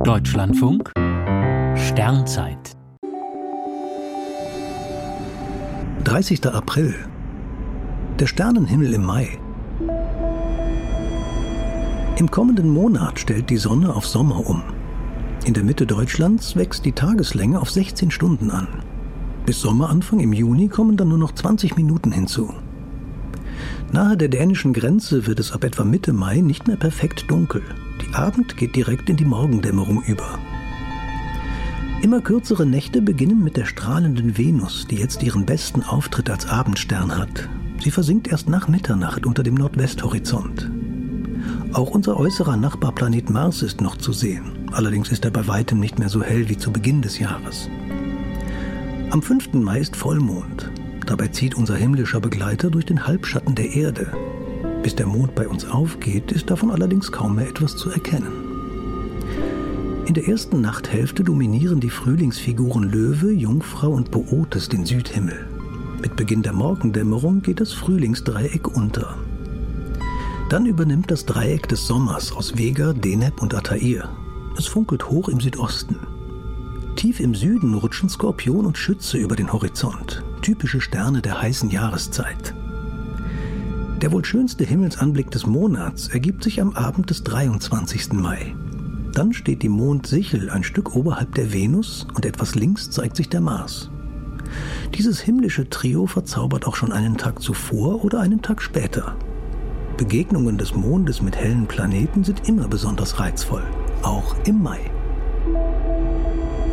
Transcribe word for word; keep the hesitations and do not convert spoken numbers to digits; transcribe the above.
Deutschlandfunk Sternzeit dreißigster April. Der Sternenhimmel im Mai. Im kommenden Monat stellt die Sonne auf Sommer um. In der Mitte Deutschlands wächst die Tageslänge auf sechzehn Stunden an. Bis Sommeranfang im Juni kommen dann nur noch zwanzig Minuten hinzu. Nahe der dänischen Grenze wird es ab etwa Mitte Mai nicht mehr perfekt dunkel. Die Abend geht direkt in die Morgendämmerung über. Immer kürzere Nächte beginnen mit der strahlenden Venus, die jetzt ihren besten Auftritt als Abendstern hat. Sie versinkt erst nach Mitternacht unter dem Nordwesthorizont. Auch unser äußerer Nachbarplanet Mars ist noch zu sehen. Allerdings ist er bei weitem nicht mehr so hell wie zu Beginn des Jahres. Am fünften Mai ist Vollmond. Dabei zieht unser himmlischer Begleiter durch den Halbschatten der Erde. Bis der Mond bei uns aufgeht, ist davon allerdings kaum mehr etwas zu erkennen. In der ersten Nachthälfte dominieren die Frühlingsfiguren Löwe, Jungfrau und Bootes den Südhimmel. Mit Beginn der Morgendämmerung geht das Frühlingsdreieck unter. Dann übernimmt das Dreieck des Sommers aus Vega, Deneb und Altair. Es funkelt hoch im Südosten. Tief im Süden rutschen Skorpion und Schütze über den Horizont, typische Sterne der heißen Jahreszeit. Der wohl schönste Himmelsanblick des Monats ergibt sich am Abend des dreiundzwanzigsten Mai. Dann steht die Mondsichel ein Stück oberhalb der Venus und etwas links zeigt sich der Mars. Dieses himmlische Trio verzaubert auch schon einen Tag zuvor oder einen Tag später. Begegnungen des Mondes mit hellen Planeten sind immer besonders reizvoll, auch im Mai.